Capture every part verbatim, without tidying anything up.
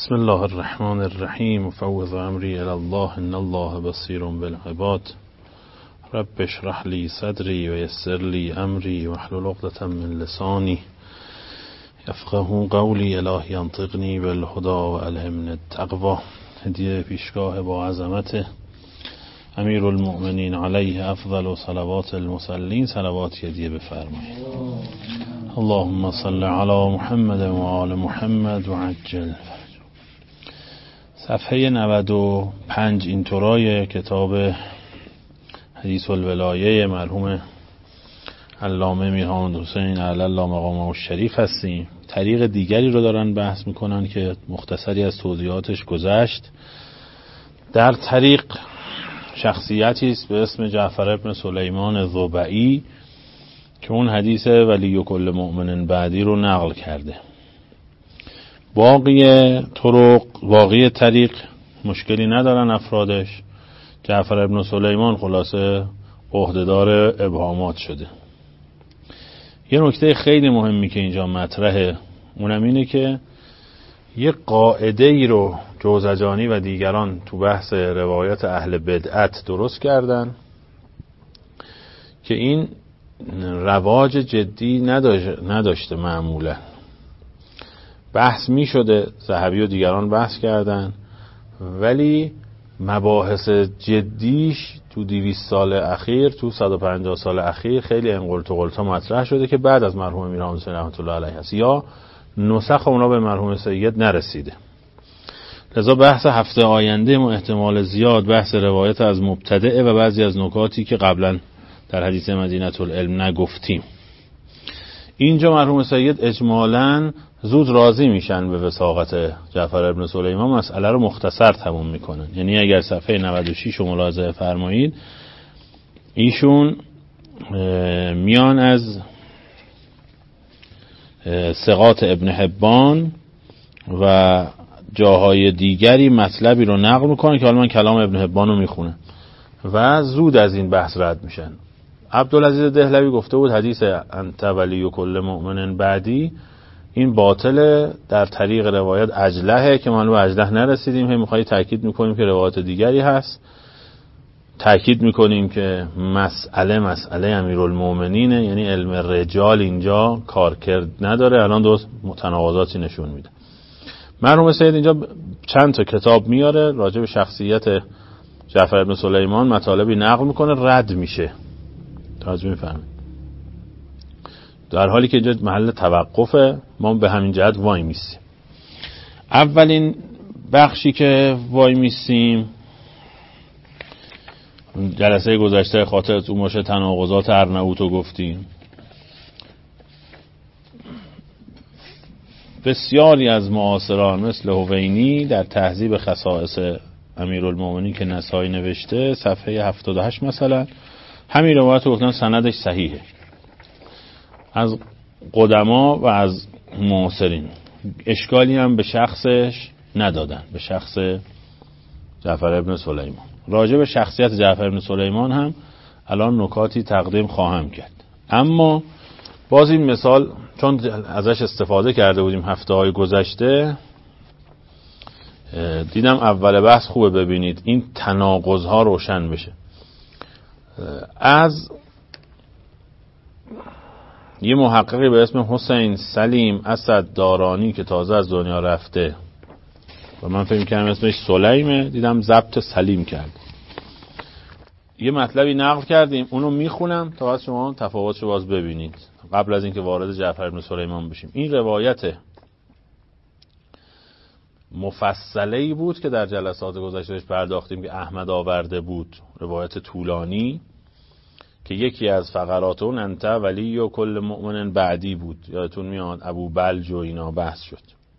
بسم الله الرحمن الرحیم فوض امری الی الله ان الله بصیر بالعباد رب اشرح لی صدری و یسر لی امری واحلل عقدة من لسانی یفقهوا قولی الهی انطقنی بالهدی و الهمنی التقوی. هدیه پیشگاه با عظمت امیر المؤمنین علیه افضل و صلوات المصلین، صلوات هدیه بفرمایید. اللهم صل علی محمد و آل محمد و عجل. صفحه نود و پنج اینطورای کتاب حدیث الولایه مرحوم علامه میرحمد حسین علی الله مقامه الشریف هستیم. طریق دیگری رو دارن بحث میکنن که مختصری از توضیحاتش گذشت. در طریق شخصیتی است به اسم جعفر ابن سلیمان ضبعی که اون حدیث ولی کل مؤمن بعدی رو نقل کرده. باقی طرق باقی طریق مشکلی ندارن افرادش. جعفر ابن سلیمان خلاصه عهدهدار ابهامات شده. یه نکته خیلی مهمی که اینجا مطرحه اونم اینه که یه قاعده ای رو جوزجانی و دیگران تو بحث روایت اهل بدعت درست کردن که این رواج جدی نداشته. معمولا بحث می شده، ذهبی و دیگران بحث کردن، ولی مباحث جدیش تو دویست سال اخیر، تو صد و پنجاه سال اخیر خیلی انقلت و قلتا مطرح شده که بعد از مرحوم میرحمد حسین رحمت الله علیه هست یا نسخ اونا به مرحوم سید نرسیده. لذا بحث هفته آینده ما احتمال زیاد بحث روایت از مبتدعه و بعضی از نکاتی که قبلا در حدیث مدینه العلم نگفتیم. اینجا مرحوم سید اجمالاً زود راضی میشن به وثاقت جعفر ابن سلیمان، مسئله رو مختصر تموم میکنن. یعنی اگر صفحه نود و شش رو ملاحظه فرمایید، ایشون میان از ثقات ابن حبان و جاهای دیگری مطلبی رو نقل میکنن که حالا من کلام ابن حبان رو میخونم و زود از این بحث رد میشن. عبدالعزیز دهلوی گفته بود حدیث انت ولی کل مؤمن بعدی این باطله، در طریق روایت عجلهه که ما به عجله نرسیدیم. هم میخوایی تاکید میکنیم که روایت دیگری هست، تاکید میکنیم که مسئله مسئله امیرالمومنینه، یعنی علم رجال اینجا کارکرد نداره. الان دو متناقضاتی نشون میده. مرحوم سید اینجا چند تا کتاب میاره راجع به شخصیت جعفر ابن سلیمان، مطالبی نقل میکنه، رد میشه. توجه میفرمایید. در حالی که اینجا محل توقفه، ما به همین جهت وای میسیم. اولین بخشی که وای میسیم، جلسه گذشته خاطرت اون باشه تناقضات ارنئوط رو گفتیم. بسیاری از معاصران مثل هوینی در تهذیب خصائص امیرالمومنین که نسائی نوشته، صفحه هفتاد و هشت مثلا، همین روایت رو گفتن سندش صحیحه از قدما و از معاصرین، اشکالی هم به شخصش ندادن، به شخص جعفر ابن سلیمان. راجع به شخصیت جعفر ابن سلیمان هم الان نکاتی تقدیم خواهم کرد. اما باز این مثال چون ازش استفاده کرده بودیم هفته های گذشته، دیدم اول بحث خوبه ببینید این تناقض ها روشن بشه. از یه محققی به اسم حسین سلیم اسد دارانی که تازه از دنیا رفته و من فکر می‌کردم اسمش سلیمه، دیدم ضبط سلیم کرد. یه مطلبی نقل کردیم، اونو میخونم تا بعد شما تفاوتشو باز ببینید قبل از اینکه وارد جعفر بن سلیمان بشیم. این روایت مفصلی بود که در جلسات گذشتهش پرداختیم که احمد آورده بود، روایت طولانی که یکی از فقرات اون انت ولی و کل مؤمن بعدی بود. یادتون میاد ابو بلج و اینا بحث شد.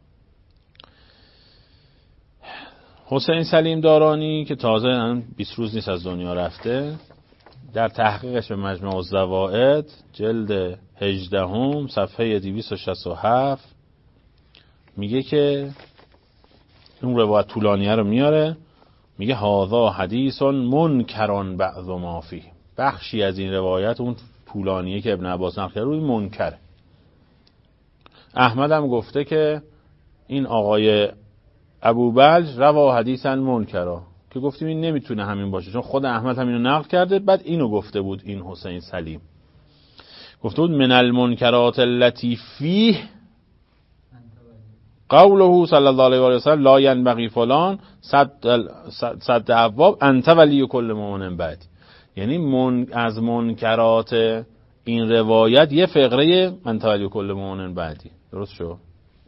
حسین سلیم دارانی که تازه بیست روز نیست از دنیا رفته، در تحقیقش به مجمع الزوائد جلد هجدهم صفحه دویست و شصت و هفت میگه که اون روایت طولانیه رو میاره، میگه هذا حدیث منکران بعض ما فیه. بخشی از این روایت اون طولانیه که ابن عباس نقل کرده روی منکره. احمد هم گفته که این آقای ابو بلج روا حدیثا منکرا، که گفتیم این نمیتونه همین باشه چون خود احمد هم اینو نقل کرده. بعد اینو گفته بود این حسین سلیم، گفته بود من المنکرات التي فیه قوله صلی الله علیه و آله و سلم لا ینبغی فلان صد صد ابواب انت ولی کل مؤمن بعد. یعنی من از منکرات این روایت یه فقره انت ولی کل مؤمن بعدی. درست شد؟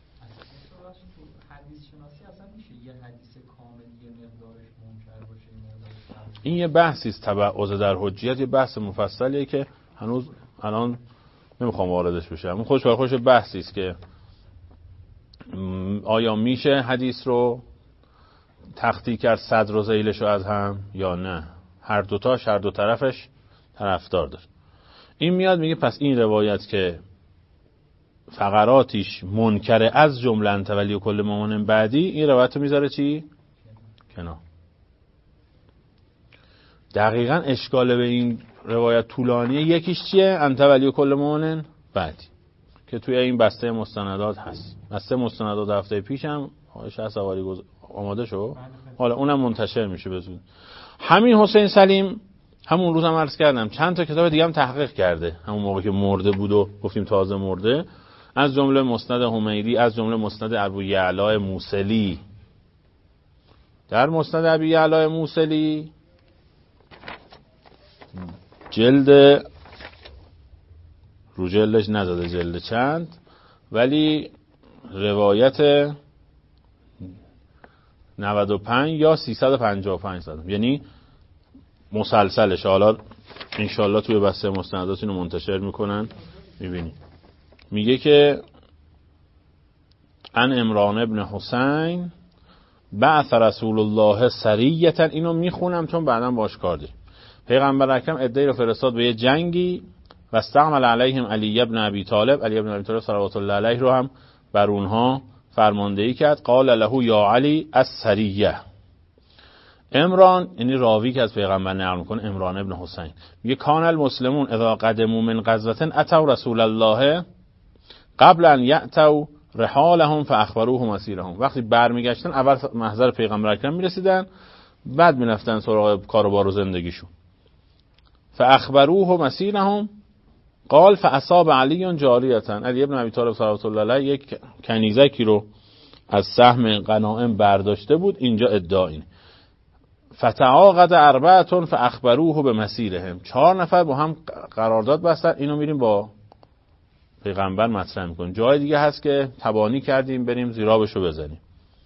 این یه بحثی است تبعض در حجیت، یه بحث مفصلیه که هنوز الان نمیخوام واردش بشم. اون خوش بر خوش بحثی است که آیا میشه حدیث رو تختی کرد صدر و ذیلش رو از هم یا نه. هر دوتاش هر دو طرفش طرفدار داره. این میاد میگه پس این روایت که فقراتیش منکره از جمله انت ولی کل مؤمن بعدی، این روایت رو میذاره چی؟ کنار. دقیقاً اشکال به این روایت طولانیه. یکیش چیه؟ انت ولی کل مؤمن بعدی که توی این بسته مستندات هست. بسته مستندات هفته پیشم آیش سواری گز... آماده شو. حالا اونم منتشر میشه به زود. همین حسین سلیم همون روز هم عرض کردم چند تا کتاب دیگه هم تحقیق کرده، همون موقع که مرده بود و گفتیم تازه مرده، از جمله مسند حمیری، از جمله مسند ابو یعلا موصلی. در مسند ابو یعلا موصلی جلد رو جلدش نزده جلد چند، ولی روایت نود و پنج یا سیصد و پنجاه و پنج زدم، یعنی مسلسلش. حالا انشالله توی بسته مستندات اینو منتشر میکنن میبینی. میگه که ان عمران ابن حسین بعث رسول الله سریتا، اینو میخونم چون بعدم باش کار داریم. پیغمبر اکرم عده‌ای رو فرستاد به یه جنگی و استعمل علیهم علی ابن ابی طالب، علی ابن ابی طالب صلوات الله علیه رو هم بر اونها فرماندهی کرد. قال له یا علی السریه. عمران یعنی راوی که از پیغمبر نقل میکنه، عمران ابن حسین، میگه کان المسلمون اذا قدموا من غزوه اتوا رسول الله قبل ان یاتوا رحالهم فاخبروه مسیرهم. وقتی برمیگشتن اول محضر پیغمبر اکرم میرسیدن، بعد میرفتن سراغ کاروبار و زندگیشون. فاخبروه مسیرهم قال فاصاب علی جاریه، علی ابن ابی طالب صلوات الله علیه یک کنیزکی رو از سهم غنائم برداشته بود. اینجا ادعا اینه فتعاقد اربعتون فاخبروه به مسیرهم، چهار نفر با هم قرارداد بستن، اینو میریم با پیغمبر مطرح میکنیم. جای دیگه هست که تبانی کردیم بریم زیرابشو بزنیم.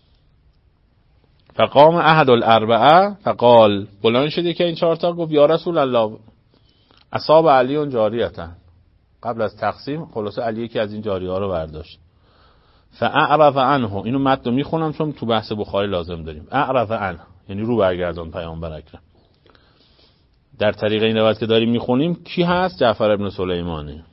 فقام احد الاربعه فقال، بلند شدی که این چهار تا گفت یا رسول الله اصاب علیون جاریتن، قبل از تقسیم خلاصه علی یکی از این جاریه ها رو برداشت. فاعرض عنه، اینو متن رو میخونم چون تو بحث بخاری لازم داریم. اعرض عنه یعنی رو برگردان پیامبر اکرم. در طریق این روایت که داریم میخونیم کی هست؟ جعفر ابن سلیمانه.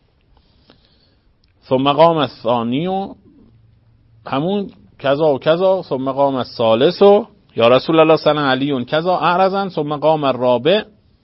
ثم قام الثانی، همون کذا و کذا. ثم قام الثالث یا رسول الله صلی الله علیه و کذا اعرضا. ثم قام الرابع،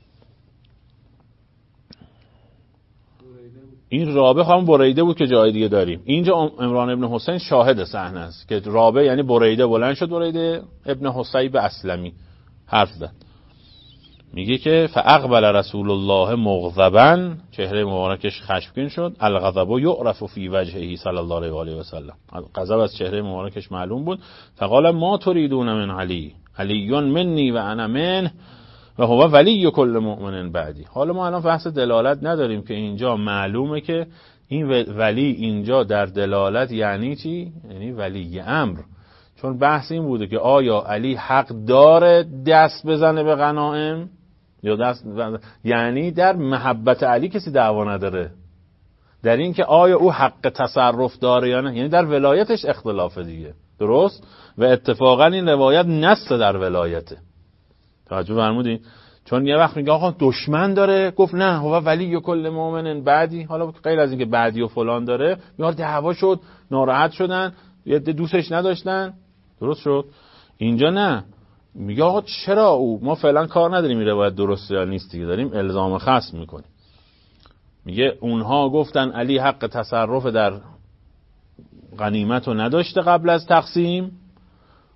این رابع هم بریده بود که جای دیگه داریم. اینجا عمران ابن حسین شاهد صحنه است که رابع یعنی بریده بلند شد، بریده ابن حسیب اسلمی حرف زد. میگه که فاقبل رسول الله مغضبا، چهره مبارکش خشمگین شد. الغضب یعرف فی وجهه صلی الله علیه و آله و سلم، غضب از چهره مبارکش معلوم بود. فقال ما تريدون من علی، علی منی و انا منه و هو ولی کل مؤمن بعدی. حالا ما الان بحث دلالت نداریم که اینجا معلومه که این ولی اینجا در دلالت یعنی چی؟ یعنی ولی امر. چون بحث این بوده که آیا علی حق داره دست بزنه به غنائم یا دست بزنه؟ یعنی در محبت علی کسی دعوا نداره، در این که آیا او حق تصرف داره یا نه، یعنی در ولایتش اختلافه دیگه. درست؟ و اتفاقا این روایت نص در ولایته. توجه فرمودین؟ چون یه وقت میگه آقا دشمن داره، گفت نه هو ولی کل مؤمن بعدی. حالا غیر از اینکه بعدی و فلان داره، یار دعوا شد، ناراحت شدن، یه دوستش نداشتن. درست شد؟ اینجا نه، میگه آقا چرا او، ما فعلا کار نداریم این روایت درسته یا نیست دیگه، داریم الزام خصم میکنیم. میگه اونها گفتن علی حق تصرف در غنیمت رو نداشته قبل از تقسیم،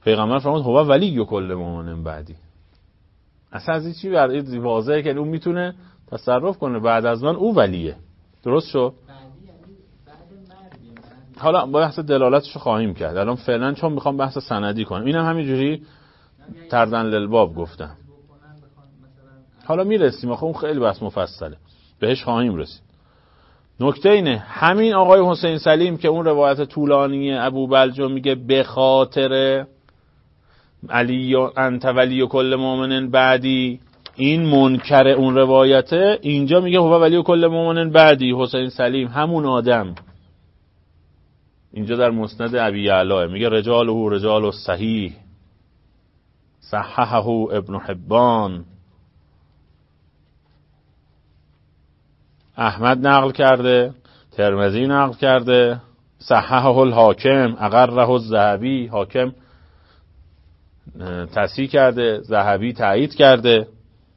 پیغمبر فرمود هو ولی کل مؤمن بعدی. اصلا از این چی برای واضحه که اون میتونه تصرف کنه بعد از من او ولیه. درست شد؟ حالا با بحث دلالتش رو خواهیم کرد. الان فعلا چون میخوام بحث سندی کنم اینم همینجوری تردن للباب گفتم. حالا میرسیم آخه اون خیلی بحث مفصله بهش خواهیم رسید. نکته اینه همین آقای حسین سلیم که اون روایت طولانی ابو بلجو میگه به خاطر علی انت ولی کل مؤمن بعدی، این منکر اون روایته اینجا میگه هو ولی کل مؤمن بعدی. حسین سلیم همون آدم اینجا در مسند ابی یعلا میگه رجاله رجال صحیح صححه ابن حبان، احمد نقل کرده، ترمذی نقل کرده، صححه الحاکم، اقره الذهبی، حاکم تصحیح کرده، ذهبی تایید کرده.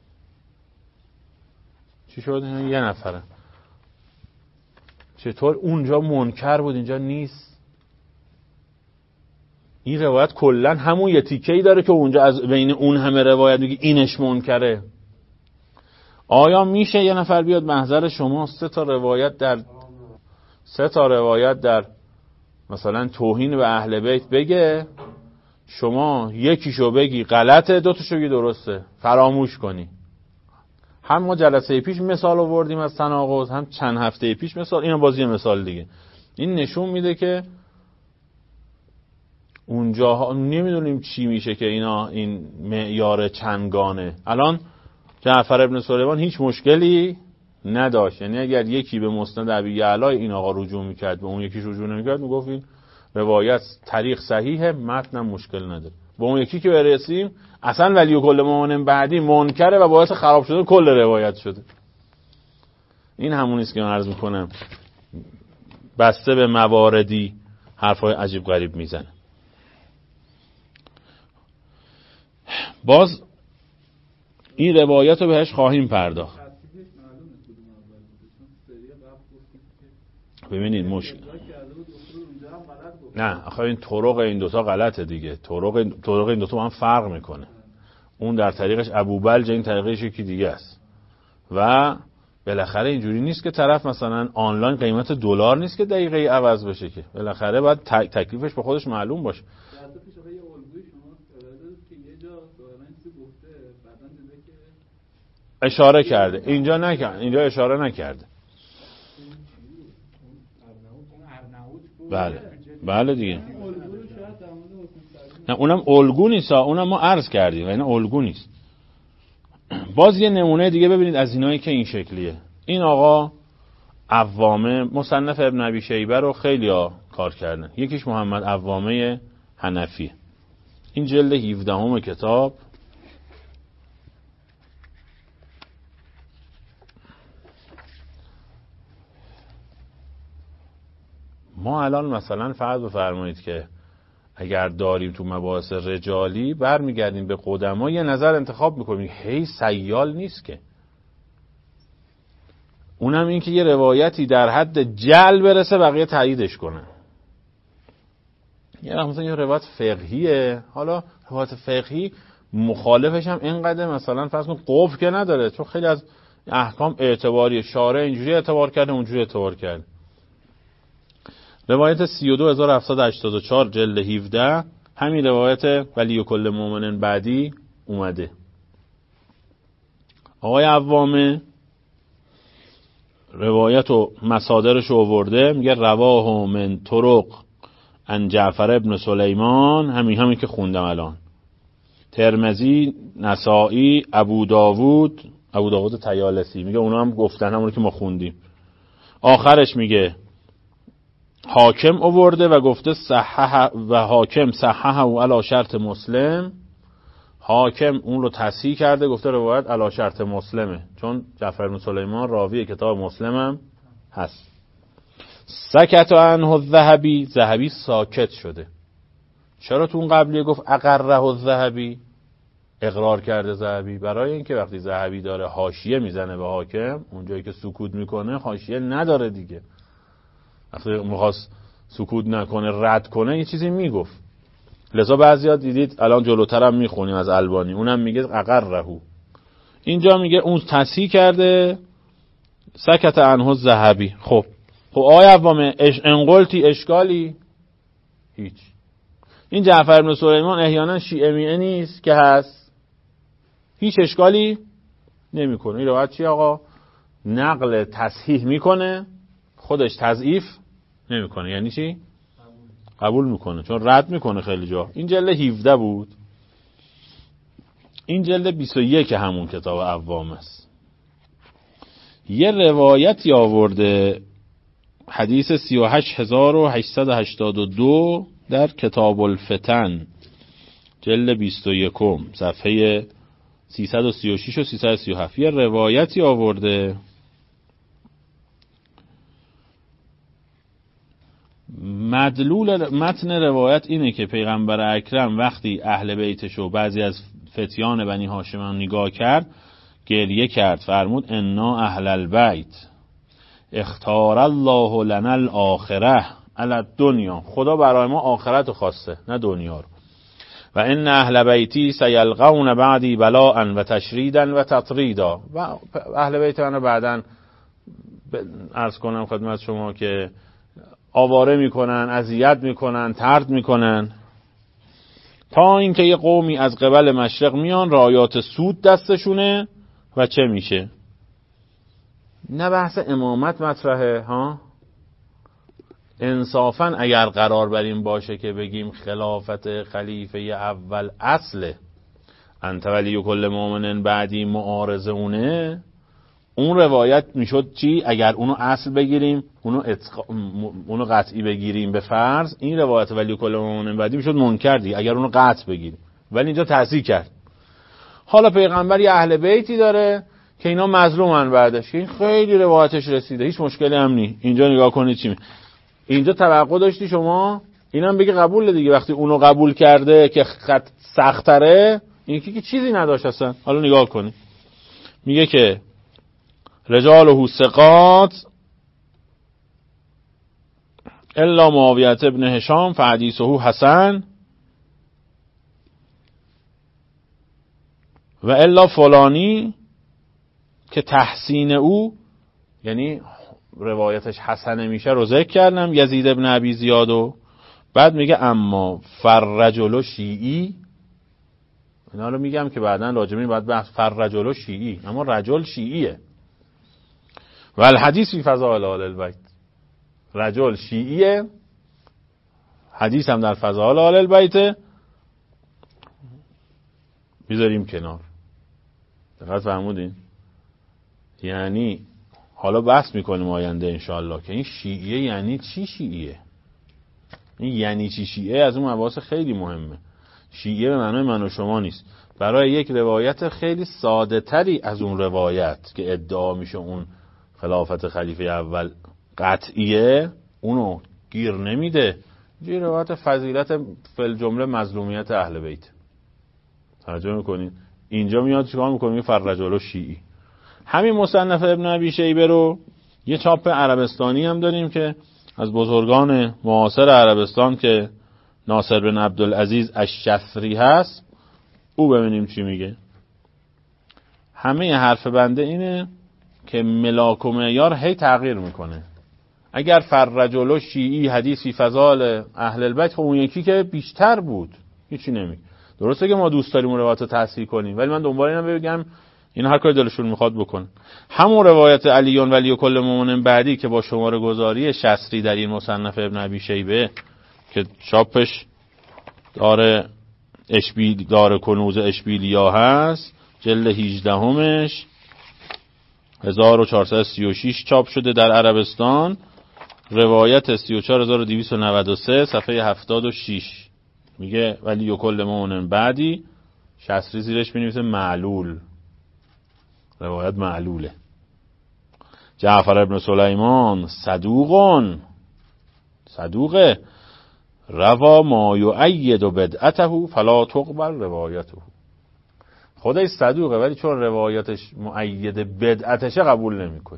چی شد؟ یه نفره. چطور اونجا منکر بود اینجا نیست؟ این روایت کلن همون یه تیکه‌ای داره که اونجا از بین اون همه روایت میگه اینش منکره. آیا میشه یه نفر بیاد محضر شما سه تا روایت در سه تا روایت در مثلا توهین به اهل بیت بگه، شما یکیشو بگی غلطه دو تاشو بگی درسته، فراموش کنی؟ هم ما جلسه پیش مثال آوردیم از تناقض، هم چند هفته پیش مثال، اینو باز یه مثال دیگه. این نشون میده که اونجا نمیدونیم چی میشه که اینا این معیار چندگانه. الان جعفر ابن سلیمان هیچ مشکلی نداشت، یعنی اگر یکی به مسند ابی یعلا این آقا رجوع میکرد به اون یکیش رجوع نمیکرد میگفت این روایت طریق صحیحه، متنم مشکل نداره. با اون یکی که برسیم اصلا ولی کل مؤمن بعدی منکره و باعث خراب شده کل روایت شده. این همونی است که من عرض میکنم بسته به مواردی حرفای عجیب غریب میزنه. باز این روایت رو بهش خواهیم پرداخت. ببینید مشکل نه آخه این طرق این دوتا غلطه دیگه. طرق طرق این دوتا با هم فرق میکنه. اون در طریقش ابوبلج، این طریقش یکی دیگه است. و بالاخره اینجوری نیست که طرف مثلا آنلاین قیمت دلار نیست که دقیقه عوض بشه که. بالاخره باید تکلیفش به خودش معلوم باشه. اشاره کرده اینجا نکرد، اینجا اشاره نکرده. بله بله دیگه. نه اونم الگو نیست، اونم ما عرض کردیم و این الگو نیست. باز یه نمونه دیگه ببینید از اینایی که این شکلیه. این آقا عوامه مصنف ابن ابی شیبه رو خیلی ها کار کردن. یکیش محمد عوامه حنفی، این جلد هفدهم کتاب ما الان مثلا فرض بفرمایید که اگر داریم تو مباحث رجالی برمیگردیم به قدما یه نظر انتخاب میکنیم، هی سیال نیست که. اونم این که یه روایتی در حد جل برسه بقیه تاییدش کنن. یه مثلا یه روایت فقهیه، حالا روایت فقهی مخالفش هم اینقدر مثلا فرض کن قوف که نداره، چون خیلی از احکام اعتباری شارع اینجوری اعتبار کرده اونجوری اعتبار کرده. روایت سی و دو هزار و هفتصد و هشتاد و چهار جلد هفده همین روایت ولی کل مؤمن بعدی اومده. آقای عوامه روایت و مصادرش رو آورده، میگه رواه من طرق ان جعفر ابن سلیمان، همین همین که خوندم الان، ترمذی، نسائی، ابو داوود، ابو داوود طیالسی، میگه اونا هم گفتن همون که ما خوندیم. آخرش میگه حاکم آورده و گفته صححه و حاکم صححه و علی شرط مسلم. حاکم اون رو تصحیح کرده گفته روایت علی شرط مسلمه، چون جعفر بن سلیمان راوی کتاب مسلم هم هست. سکت عنه الذهبی، ذهبی ساکت شده. چرا تو اون قبلیه گفت اقره الذهبی، اقرار کرده ذهبی؟ برای اینکه وقتی ذهبی داره حاشیه میزنه به حاکم، اونجایی که سکوت میکنه حاشیه نداره دیگه. وقتی میخواست سکوت نکنه رد کنه یه چیزی میگفت. لذا بعضی‌ها دیدید الان جلوترم میخونیم از البانی، اونم میگه اقرهو. اینجا میگه اون تصحیح کرده سکت عنه الذهبی. خب خب آقای عوام اش انقلتی اشکالی هیچ. این جعفر بن سلیمان احیانا شیعه میه نیست که هست، هیچ اشکالی نمیکنه. این روایت چی آقا؟ نقل تصحیح میکنه، خودش تضعیف نمیکنه. یعنی چی؟ قبول میکنه، چون رد میکنه خیلی جا. این جلد هفده بود، این جلد بیست و یک همون کتاب عوام است. یه روایتی آورده حدیث سی و هشت هزار و هشتصد و هشتاد و دو در کتاب الفتن جلد بیست و یک صفحه سیصد و سی و شش و سیصد و سی و هفت. یه روایتی آورده مدلول متن روایت اینه که پیغمبر اکرم وقتی اهل بیتش و بعضی از فتیان بنی هاشم نگاه کرد گریه کرد، فرمود انا اهل البیت اختار الله لنا الاخره علی الدنیا، خدا برای ما آخرت خواسته نه دنیا رو. و ان اهل بیتی سیلقون بعدی بلاء و تشریدا و تطریدا، و اهل بیت من بعدن عرض کنم خدمت شما که آواره میکنن، اذیت میکنن، طرد میکنن، تا اینکه یه قومی از قبل مشرق میان رایات سود دستشونه و چه میشه؟ نه بحث امامت مطرحه ها. انصافا اگر قرار بر این باشه که بگیم خلافت خلیفه اول اصله، انت ولی کل مؤمن بعدی معارضه اونه، اون روایت میشد چی؟ اگر اونو اصل بگیریم، اونو اتق... اونو قطعی بگیریم به فرض، این روایت ولی کل مؤمن بعدی میشد منکر دی اگر اونو قطع بگیریم. ولی اینجا تصحیح کرد. حالا پیغمبر یه اهل بیتی داره که اینا مظلومن بعدش، این خیلی روایتش رسیده، هیچ مشکلی هم نی. اینجا نگاه کنید چی می... اینجا توقع داشتی شما اینم بگی قبول دیگه، وقتی اونو قبول کرده که خط سخت‌تره، این که چیزی نداشت اصلا. حالا نگاه کنید میگه که رجاله ثقات الا معاویه ابن هشام فحدیثه حسن و الا فلانی، که تحسین او یعنی روایتش حسنه میشه رو ذکر کردم، یزید ابن ابی زیاد. بعد میگه اما فررجل شیعی، اینا رو میگم که بعدن راجمین باید بحث فررجل شیعی، اما رجل شیعیه. و الحدیث فی فضائل آل البیت، رجل شیعیه، حدیث هم در فضائل آل البیت، میذاریم کنار. دقت فرمودین؟ یعنی حالا بحث میکنیم آینده انشاءالله که این شیعیه یعنی چی شیعیه، این یعنی چی شیعه، از اون مباحث خیلی مهمه. شیعه به معنای من و شما نیست. برای یک روایت خیلی ساده تری از اون روایت که ادعا میشه اون خلافت خلیفه اول قطعیه، اونو گیر نمیده. یه روایت فضیلت فل جمله مظلومیت اهل بیت. توجه میکنین؟ اینجا میاد چیکار میکنه؟ فررجل شیعی. همین مصنف ابن ابی شیبه رو یه چاپ عربستانی هم داریم که از بزرگان معاصر عربستان که ناصر بن عبدالعزیز الشفری هست، او ببینیم چی میگه. همه حرف بنده اینه که ملاک و معیار هی تغییر میکنه. اگر فررجل شیعی حدیثی فضال اهل البیت، خب اون یکی که بیشتر بود هیچی نمیگه. درسته که ما دوست داریم اون روایت رو تصحیح کنیم، ولی من دنبال اینم بگم این هر کاری دلشون میخواد بکن. همون روایت علیون ولی کل مؤمن بعدی که با شماره گذاری شصری در این مصنف ابن ابی شیبه که چاپش داره اشبیل داره کنوز اشبیلیا هست، جلد هجده همش هزار و چهارصد و سی و شش چاپ شده در عربستان، روایت سی و چهار هزار و دویست و نود و سه صفحه هفتاد و شش میگه ولی کل مؤمن بعدی، شصری زیرش می‌نویسه معلول، روایت معلوله. جعفر ابن سلیمان صدوقون، صدوقه، روا ما یؤید بدعته فلا تقبل روایته. خودش صدوقه ولی چون روایتش مؤید بدعتشه قبول نمی‌کنه.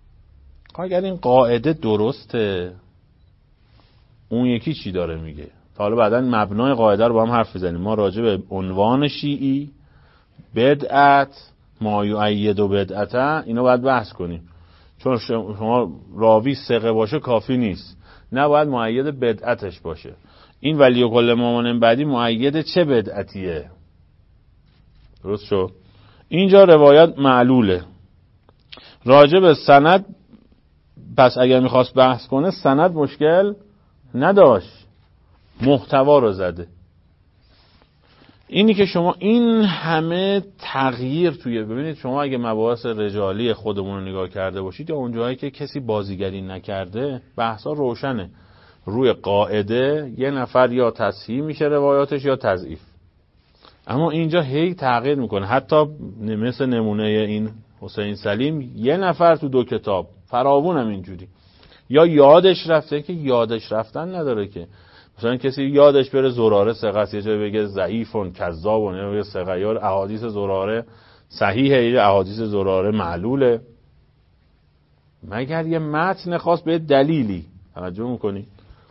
اگر این قاعده درسته، اون یکی چی داره میگه؟ تا حالا بعداً مبنای قاعده رو با هم حرف بزنیم. ما راجع به عنوان شیعی، بدعت، ما یؤید و بدعت، اینا باید بحث کنیم. چون شما راوی ثقه باشه کافی نیست، نه باید مؤید بدعتش باشه. این ولی کل مؤمن بعدی مؤید چه بدعتیه؟ درست شد؟ اینجا روایت معلوله. راجع به سند پس اگر میخواست بحث کنه سند مشکل نداشت، محتوا رو زده. اینی که شما این همه تغییر توی، ببینید شما اگه مباحث رجالی خودمون رو نگاه کرده باشید یا اون جایی که کسی بازیگری نکرده، بحثا روشنه. روی قاعده یه نفر یا تصحیح میشه روایاتش یا تضعیف. اما اینجا هی تغییر میکنه. حتی مثل نمونه این حسین سلیم، یه نفر تو دو کتاب، فراوون هم اینجوری. یا یادش رفته که یادش رفتن نداره که مثلا کسی یادش بره زراره ثقه، یه جایی بگه ضعیفون کذابون، یا بگه ثقه، یا احادیث زراره صحیحه یا احادیث زراره معلوله، مگر یه متن خاص به دلیلی. توجه میکنی؟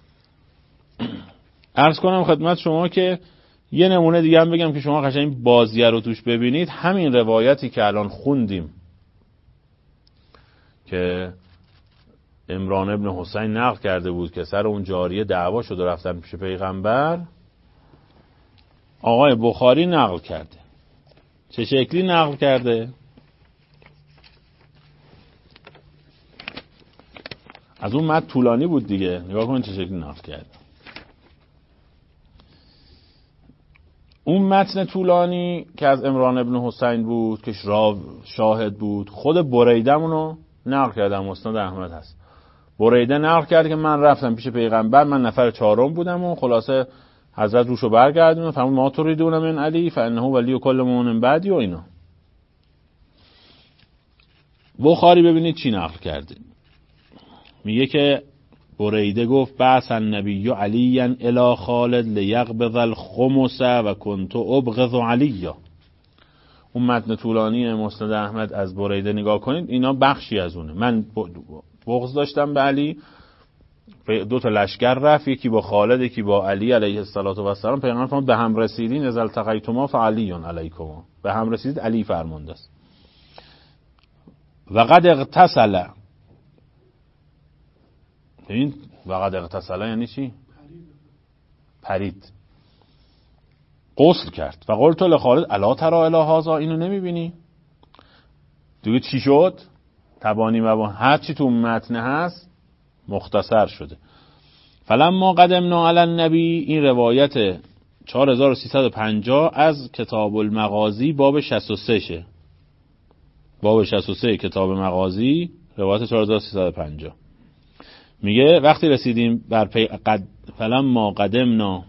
عرض کنم خدمت شما که یه نمونه دیگه هم بگم که شما قشنگ بازیه رو توش ببینید. همین روایتی که الان خوندیم که عمران ابن حسین نقل کرده بود که سر اون جاریه دعوا شد و رفتن پیش پیغمبر، آقای بخاری نقل کرده. چه شکلی نقل کرده؟ از اون متن طولانی بود دیگه، نگاه کن چه شکلی نقل کرده. اون متن طولانی که از عمران ابن حسین بود که شاهد بود، خود بریده‌مونو نقل کرده، مسند احمد هست. بریده نقل کرد که من رفتم پیش پیغمبر، من نفر چهارم بودم و خلاصه حضرت روشو برگردون فرمود ما تریدون من علی فانه ولی کل مؤمن بعدی و اینا. بخاری ببینید چی نقل کرده. میگه که بریده گفت بعث النبی علی الی خالد لیقبض الخمس و کنت ابغض علی. اون متن طولانی مسند احمد از بریده نگاه کنید، اینا بخشی از اونه. من بغض داشتم به علی، دو تا لشکر رفت، یکی با خالد یکی با علی علیه السلام. پیغمبر فرمود به هم رسیدین از التقیتما فعلی علیکما، به هم رسیدید علی فرمانده است. و قد اغتسل. این و قد اغتسل یعنی چی؟ پرید، غسل کرد. و قلت لخالد الا تری الی هذا، اینو نمیبینی؟ دیگه چی شد؟ تبانی مبان هر چی تو متن هست مختصر شده. فلما قدمنا علی النبی، این روایت چهار هزار و سیصد و پنجاه از کتاب المغازی باب شصت و سه شه. باب شصت و سه کتاب مغازی روایت چهار هزار و سیصد و پنجاه میگه وقتی رسیدیم بر پی قد فلما قدمنا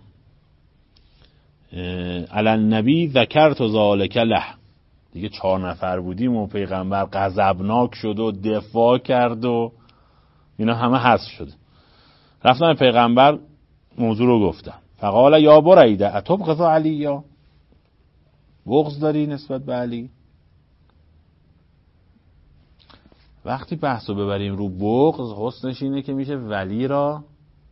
علی النبی ذکرت ذلک له، دیگه چهار نفر بودیم و پیغمبر غضبناک شد و دفاع کرد و اینا همه حذف شده. رفتم پیغمبر موضوع رو گفتم. فقال یا بریده اتبغض علی، یا بغض داری نسبت به علی؟ وقتی بحثو ببریم رو بغض، حسنش اینه که میشه ولی را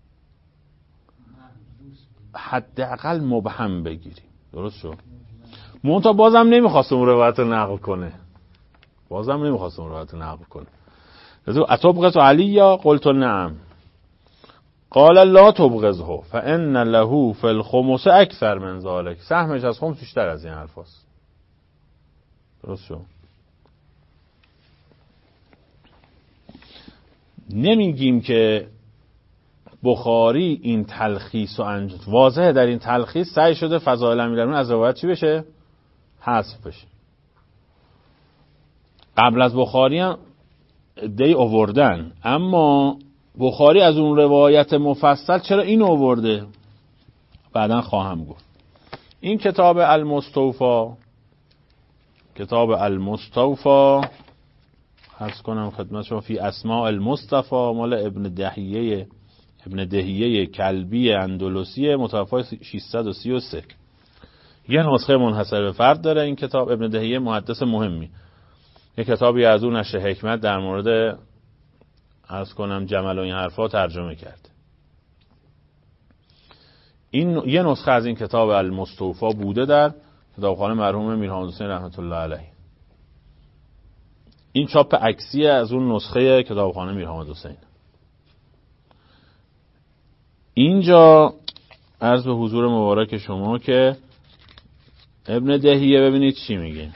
حداقل مبهم بگیریم. درست شد؟ منتها بازم نمیخواست اون روایت نقل کنه، بازم نمیخواست اون روایت نقل کنه. اتبغض علی یا قلت نعم. قال لا تبغضه فان له فی الخمس اکثر من ذلك، سهمش از خمس بیشتر از این حرفاست. درست شد؟ نمیگیم که بخاری این تلخیص و انجام واضحه، در این تلخیص سعی شده فضائل امیرالمومنین از روایت چی بشه؟ حذف بشه. قبل از بخاری هم دی آوردن، اما بخاری از اون روایت مفصل چرا این آورده؟ بعداً خواهم گفت. این کتاب المستوفی، کتاب المستوفی عرض کنم خدمت شما، فی اسماء المصطفی، مال ابن دهیه ابن دهیه کلبی اندلسی، متوفی ششصد و سی و سه. یه نسخه منحصر به فرد داره این کتاب. ابن دهیه محدث مهمی، یه کتابی از اون نشر حکمت در مورد عرض کنم جمل و این حرفا ترجمه کرد. این یه نسخه از این کتاب المستوفا بوده در کتابخانه مرحوم میر حامد حسین رحمت الله علیه. این چاپ عکسی از اون نسخه کتابخانه میر حامد حسین. اینجا عرض به حضور مبارک شما که ابن دهیه ببینید چی میگه.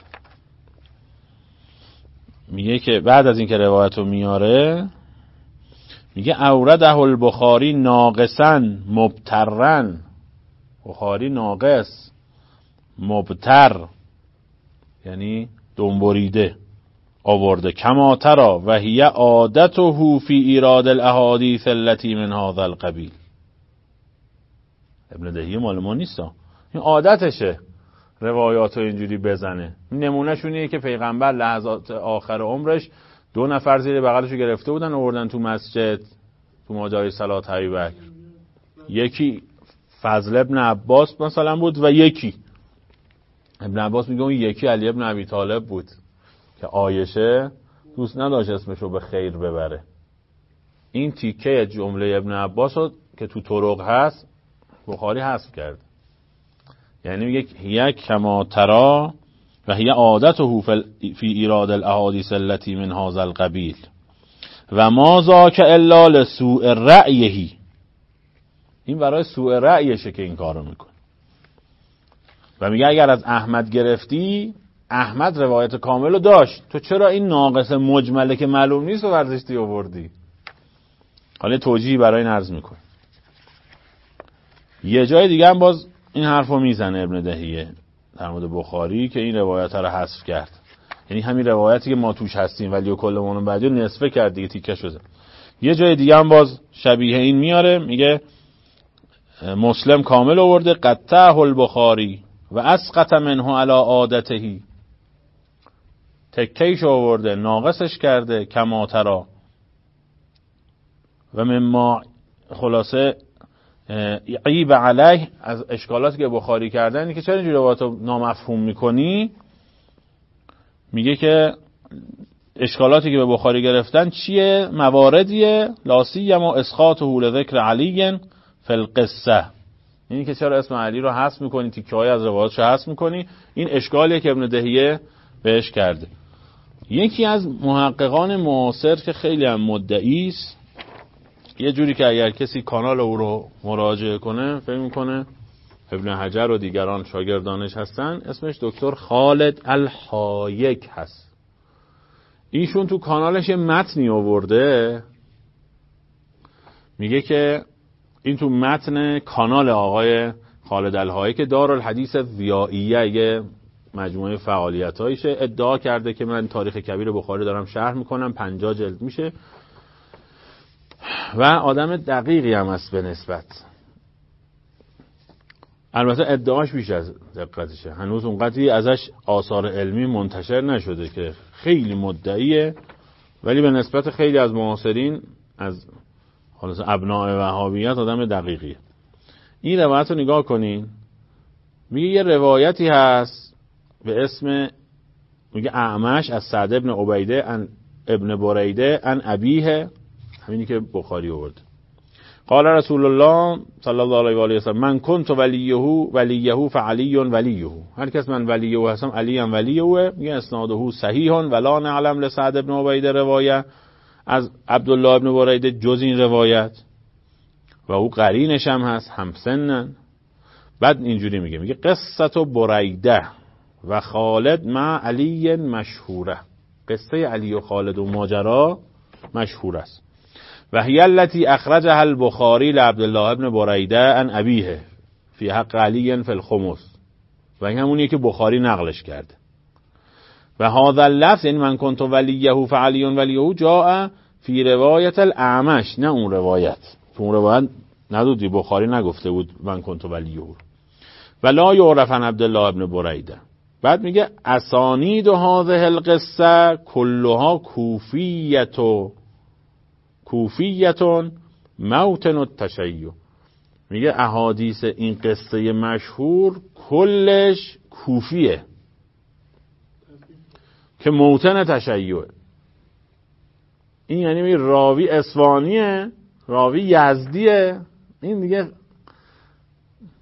میگه که بعد از اینکه روایت رو میاره میگه اورده البخاری ناقصا مبترن، بخاری ناقص مبتر یعنی دنبریده آورده، کما ترا و هی عادته فی ایراد الاحادیث التي من هذا القبیل. ابن دهیه مال ما نیست، این عادتشه روایات رو اینجوری بزنه. نمونه شونیه که پیغمبر لحظات آخر عمرش دو نفر زیر بغلشو گرفته بودن آوردن تو مسجد تو ماجرای صلات ابوبکر. یکی فضل ابن عباس مثلا بود و یکی ابن عباس میگه اون یکی علی ابن ابی طالب بود که عایشه دوست نداشت اسمشو به خیر ببره. این تیکه جمله ابن عباس رو که تو طرق هست بخاری حذف کرد. یعنی میگه یک کما ترا و هی عادته فی ایراد الاحادیث التي من هذا القبیل و ما ذاک الا لسوء رأیه. این برای سوء رأیشه که این کارو میکنه. و میگه اگر از احمد گرفتی، احمد روایت کاملو داشت، تو چرا این ناقص مجمله که معلوم نیست و ورزشتی آوردی؟ حالا توجیهی برای این عرض میکنه. یه جای دیگه هم باز این حرفو میزنه ابن دهیه در مورد بخاری که این روایت رو حذف کرد. یعنی همین روایتی که ما توش هستیم ولی و کلمون بعدی نصفه کرد دیگه، تیکه شده. یه جای دیگه هم باز شبیه این میاره، میگه مسلم کامل آورده قطعه البخاری و اسقط منه علی عادته، تکیش آورده ناقصش کرده کما ترا. و مما خلاصه عیب علیه از اشکالاتی که بخاری کردن اینه که چرا اینجوری روایاتو نامفهوم میکنی. میگه که اشکالاتی که به بخاری گرفتن چیه؟ مواردیه لا سیما اسقاطه لذکر علی فی القصه، یعنی که چرا اسم علی رو حذف میکنی، تیکه های از روایاتش حذف میکنی. این اشکالیه که ابن دهیه بهش کرده. یکی از محققان معاصر که خیلی هم مدعی است، یه جوری که اگر کسی کانال او رو مراجعه کنه فکر میکنه ابن حجر و دیگران شاگردانش هستن، اسمش دکتر خالد الحایک هست. ایشون تو کانالش یه متنی آورده، میگه که این تو متن کانال آقای خالد الحایک دارالحدیث ضیائیه یه مجموعه فعالیتایشه، ادعا کرده که من تاریخ کبیر بخاری دارم شرح میکنم، پنجاه جلد میشه و آدم دقیقی هم هست به نسبت. البته ادعاش بیش از دقتشه، هنوز اونقدری ازش آثار علمی منتشر نشده که خیلی مدعیه، ولی به نسبت خیلی از معاصرین از خلاص ابناء وهابیت آدم دقیقیه. این روایت رو نگاه کنین، میگه یه روایتی هست به اسم، میگه اعمش از سعد ابن عبیده ان ابن بریده ان ابیه، همینی که بخاری آورد. قال رسول الله صلی الله علیه و آله و سلم من کنت ولیه ولیه فعلی ولیه، هر کس من ولیه هستم علی هم ولیه. میگه اسناده صحیح ولا نعلم لسعد ابن عبیده روایه از عبدالله ابن بریده جز این روایت و او قرینش هم هست همسنن. بعد اینجوری میگه، میگه قصه بریده و خالد مع علی مشهوره، قصه علی و خالد و ماجرا مشهور است. و هی التي اخرجها البخاری لعبدالله ابن بریده عن ابیه فی حق علی فی الخمس، و این همونیه که بخاری نقلش کرده. و هذا اللفظ این من کنت ولیه فعلی ولیه جاء فی روایت الاعمش، نه اون روایت، اون روایت ندودی بخاری نگفته بود من کنت ولیه. و لا یعرف عن عبدالله ابن بریده. بعد میگه اسانید هذه القصه كلها کوفیت کوفیتون موطن التشیع. میگه احادیث این قصه مشهور کلش کوفیه که موطن تشیعه. این یعنی میگه راوی اصفهانیه، راوی یزدیه، این دیگه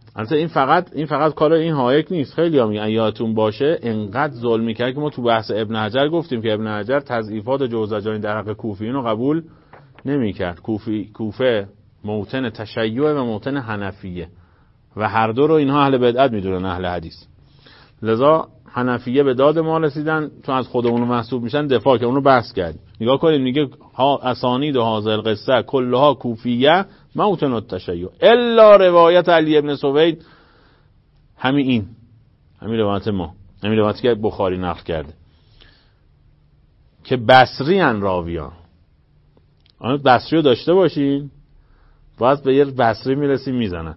البته این فقط این فقط کار این هایک نیست. خیلی ها میگن یادتون باشه انقدر ظلم میکرد که ما تو بحث ابن حجر گفتیم که ابن حجر تضعیفات جوزجانی در حق کوفیین رو قبول نمیکرد. کوفی کوفه موطن تشیع و موطن حنفیه و هر دو رو اینها اهل بدعت میدونن اهل حدیث. لذا حنفیه به داد ما رسیدن چون از خودمون محسوب میشن دفاع که اونو بحث کردیم. نگاه کنید میگه ها اسانید و حاضر قصه کلها کوفیه موطن التشیع الا روایت علی ابن سوید. همین این همین روایت ما همین روایتی که بخاری نقل کرده که بصری ان راویان. آن بصری رو داشته باشین باید به یه بصری میرسیم میزنن.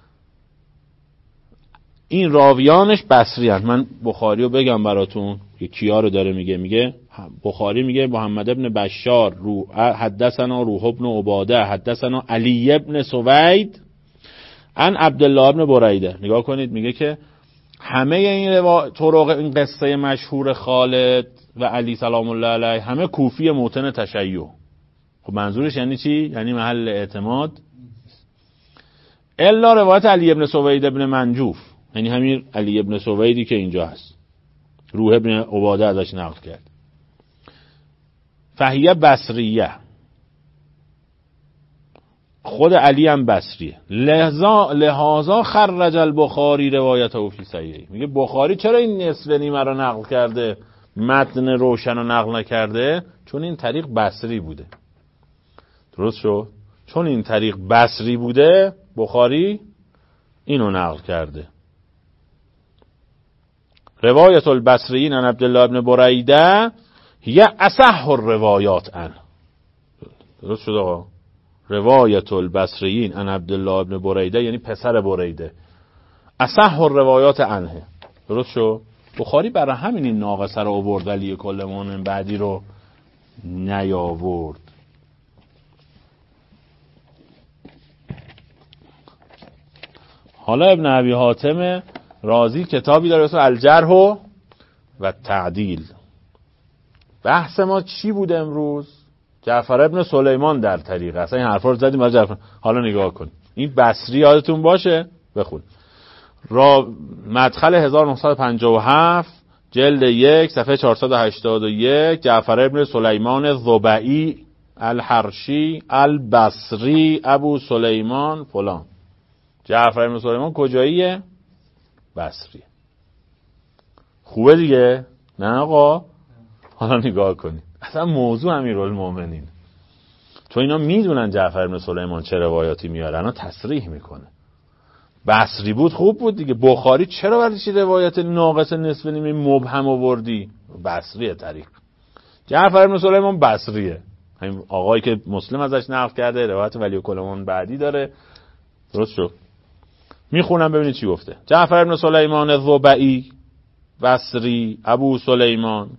این راویانش بصری هست. من بخاری رو بگم براتون که کیا رو داره میگه. میگه بخاری میگه محمد ابن بشار رو حدثنا روح ابن عباده حدثنا علی ابن سوید عن عبدالله ابن بریده. نگاه کنید میگه که همه این روا... طرق این قصه مشهور خالد و علی سلام الله علیه همه کوفی موطن تشیع. خب منظورش یعنی چی؟ یعنی محل اعتماد. الا روایت علی ابن سوید ابن منجوف، یعنی همین علی ابن سویدی که اینجا هست روح ابن عباده ازش نقل کرد. فهیه بصریه، خود علی هم بصریه. لحظا لحاظا خرج البخاری روایت او فی صحیحه. میگه بخاری چرا این نصف نیمه رو نقل کرده متن روشن رو نقل نکرده؟ چون این طریق بصری بوده. درست شد؟ چون این طریق بصری بوده بخاری اینو نقل کرده. روایت البصریین عن عبدالله ابن بریده هی اصح الروایات عنه. درست شد آقا؟ روایت البصریین عن عبدالله ابن بریده یعنی پسر بریده، اصح الروایات عنه. درست شد؟ بخاری برای همین این ناقصه رو آورد ولی کل مؤمن بعدی رو نیاورد. حالا ابن ابی حاتم رازی کتابی داره اسمش الجرح و تعدیل. بحث ما چی بود امروز؟ جعفر ابن سلیمان در طریقه. اصلا این حرفا رو زدیم برای جعفر. حالا نگاه کن این بصری یادتون باشه بخون. را مدخل هزار و نهصد و پنجاه و هفت جلد یک صفحه چهارصد و هشتاد و یک جعفر ابن سلیمان الضبعی الحرشی البصری ابو سلیمان فلان. جعفر ابن سلیمان کجاییه؟ بصری. خوبه دیگه؟ نه آقا؟ حالا نگاه کنید اصلا موضوع امیرالمومنین، تو اینا میدونن جعفر ابن سلیمان چه روایاتی میاره، اینا تصریح میکنه. بصری بود خوب بود دیگه. بخاری چرا برای چی روایت ناقص نصف نیمه مبهم آوردی؟ بصریه طریق. جعفر ابن سلیمان بصریه، همین آقایی که مسلم ازش نقل کرده روایت ولی کلمان بعدی داره. درست شد؟ میخونم ببینید چی گفته. جعفر ابن سلیمان الضبعی بصری ابو سلیمان.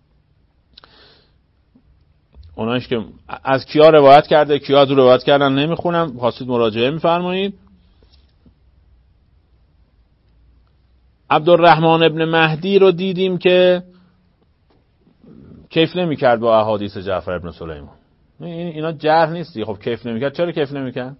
اونایش که از کیا روایت کرده کیا از روایت کردن نمیخونم، خواستید مراجعه میفرمایید. عبدالرحمن ابن مهدی رو دیدیم که کیف نمیکرد با احادیث جعفر ابن سلیمان. اینا جرح نیستی. خب کیف نمیکرد. چرا کیف نمیکرد؟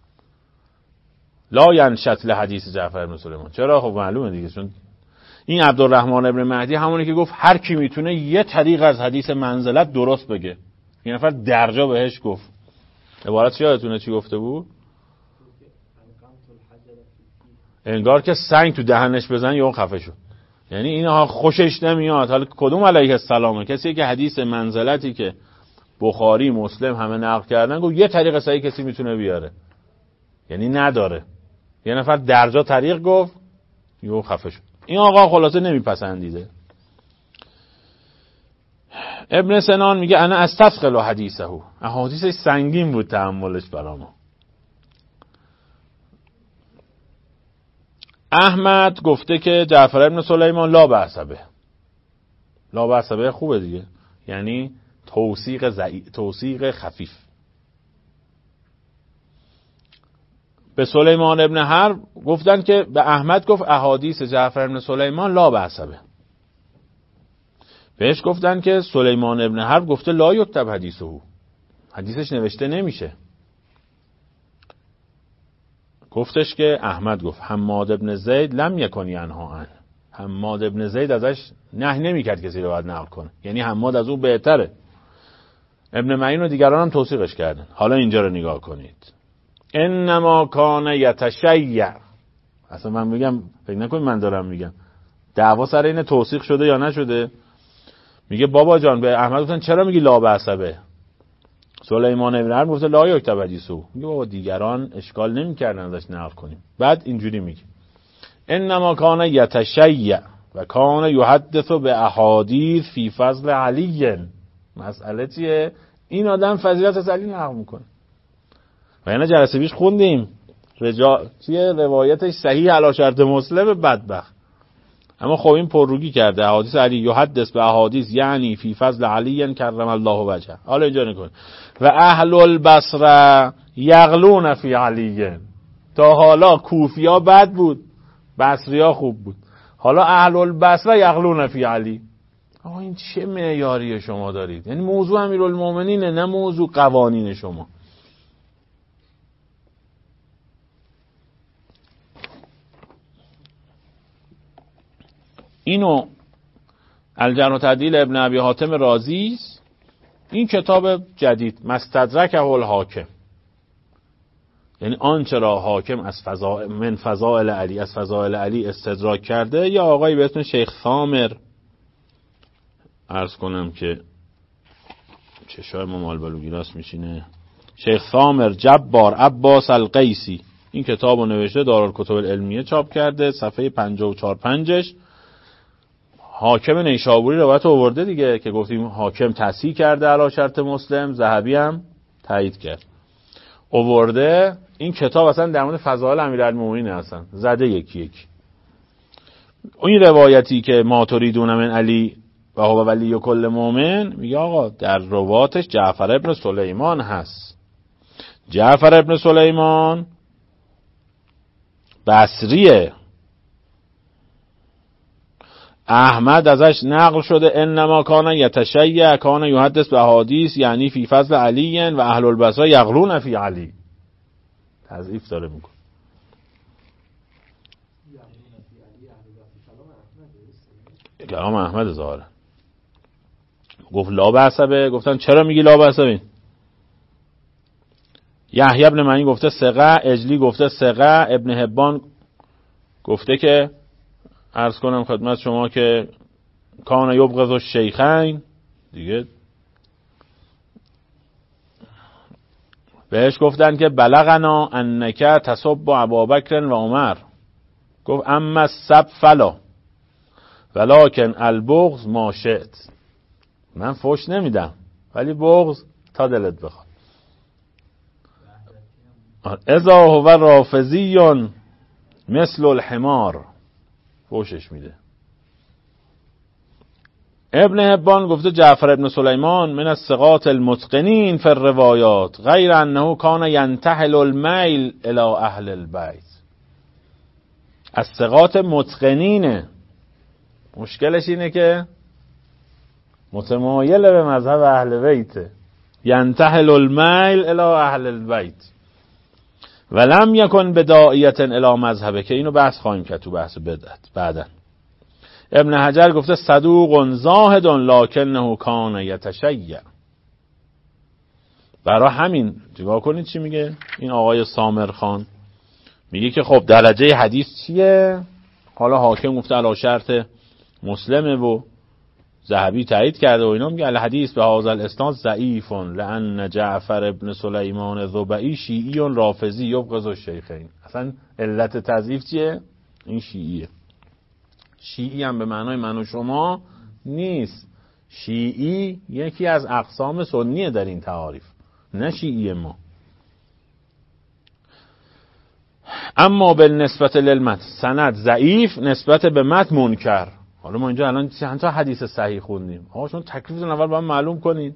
لا ینشط لحدیث جعفر ابن سلیمان. چرا؟ خب معلومه دیگه، چون این عبدالرحمن ابن مهدی همونی که گفت هر کی میتونه یه طریق از حدیث منزلت درست بگه. این نفر درجا بهش گفت. عبارت یادتونه چی گفته بود؟ انگار که سنگ تو دهنش بزن یا اون خفه شد. یعنی اینها خوشش نمیاد. حالا کدوم علیه السلامه؟ کسی که حدیث منزلتی که بخاری مسلم همه نقل کردن گفت یه طریق صحیح کسی میتونه بیاره، یعنی نداره. یه نفر درجا طریق گفت یهو خفه شد. این آقا خلاصه نمیپسندیده. ابن سنان میگه انا استثقل حدیثه، احادیثش سنگین بود تحملش برام. احمد گفته که جعفر ابن سلیمان لا بأسبه. لا بأسبه خوبه دیگه، یعنی توثیق ضعیف، توثیق خفیف. به سلیمان ابن حرب گفتن که به احمد گفت احادیث جعفر ابن سلیمان لا بأسبه. بهش گفتن که سلیمان ابن حرب گفته لا یکتب حدیثه، حدیثش نوشته نمیشه. گفتش که احمد گفت حماد ابن زید لم یکن ینها عنه، حماد ابن زید ازش نهی نمی‌کرد کسی رو باید نقل کنه، یعنی حماد از اون بهتره. ابن معین و دیگران هم توثیقش کردن. حالا اینجا رو نگاه کنید، انما کان یتشیع. اصلا من میگم فکر نکنید من دارم میگم، دعوا سر این توثیق شده یا نشده. میگه بابا جان به احمد گفتن چرا میگی لا بعصبه؟ سلیمان ابن حرب گفته لا یکتب حدیثو. میگه بابا دیگران اشکال نمیکردن ازش نقل کنیم. بعد اینجوری میگه انما کان یتشیع و کان یحدث به احادیث فی فضل علی. مسئله چیه؟ این آدم فضیلت از علی نقل میکنه. و یعنی جلسه پیش خوندیم رجا چیه روایتش صحیح علی شرط مسلم بدبخت، اما خب این پرروگی کرده احادیث علی یحدث به احادیث یعنی فی فضل علی کرم الله وجهه. حالا اینجا نکن و اهل البصره یغلون فی علی. تا حالا کوفیا بد بود، بصریا خوب بود، حالا اهل البصره یغلون فی علی. آقا این چه معیاری شما دارید؟ یعنی موضوع امیرالمومنینه نه موضوع قوانین شما. اینو الجرح و تعدیل ابن ابی حاتم رازی، این کتاب جدید مستدرکه الحاکم، یعنی آنچه را حاکم از فضائل من فضائل علی از فضائل علی استدراک کرده. یا آقایی به اسم شیخ ثامر، عرض کنم که چشای ما مال بلوگیراس میشینه، شیخ ثامر جبار عباس القیسی این کتابو نوشته، دارالکتب العلمیه چاپ کرده، صفحه پنجاه و چهار پنجش. حاکم نیشابوری روایت آورده دیگه که گفتیم حاکم تصحیح کرده علی شرط مسلم، ذهبی هم تایید کرد آورده. این کتاب اصلا در مورد فضائل امیرالمومنین اصلا زده یکی یکی. این روایتی که ما تریدون من علی و هو ولی کل مؤمن، میگه آقا در رواتش جعفر ابن سلیمان هست. جعفر ابن سلیمان بصریه، احمد ازش نقل شده انما کان یتشیع کان یحدث به احادیث یعنی فی فضل علی و اهل البصره یغلون فی علی. تضعیف داره میکنه. کلام احمد ظاهره. گفت لا بعصبه، گفتن چرا میگی لا بعصبه؟ یحیی ابن معین گفته ثقه، اجلی گفته ثقه، ابن حبان گفته که عرض کنم خدمت شما که کان یبغض الشیخین دیگه، بهش گفتن که بلغنا انک تسب ابابکر و عمر، گفت اما السب فلا ولکن البغض ما شئت. من فوش نمیدم ولی بغض تا دلت بخواد. اذا هو رافضی مثل الحمار، فوشش میده. ابن حبان گفته جعفر ابن سلیمان من الثقات المتقنین فی الروایات غیر انه کان ینتحل المیل الی اهل البیت. از ثقات متقنینه، مشکلش اینه که متمایل به مذهب اهل بیت، ینتحل المیل الی اهل البیت ولم یکن بداعیت الی مذهبه، که اینو بحث خواهیم کرد تو بحث بدعت بعدن. ابن حجر گفته صدوق زاهد لکنه کان یتشیع. برای همین نگاه کنید چی میگه این آقای سامر خان، میگه که خب درجه حدیث چیه؟ حالا حاکم گفته علی شرط مسلمه و ذهبی تایید کرده و اینا، میگه الحدیث به هذا الاسناد ضعیف لان جعفر ابن سلیمان الضبعی شیعی رافضی یبغض الشیخین. اصلا علت تضعیف چیه؟ این شیعیه. شیعی هم به معنای من و شما نیست، شیعی یکی از اقسام سنیه در این تعاریف، نه شیعی ما. اما بالنسبت للمتن سند ضعیف، نسبت به متن منکر. حالا ما اینجا الان چند تا حدیث صحیح خوندیم، آقا شما تکلیفتون اول باید معلوم کنید.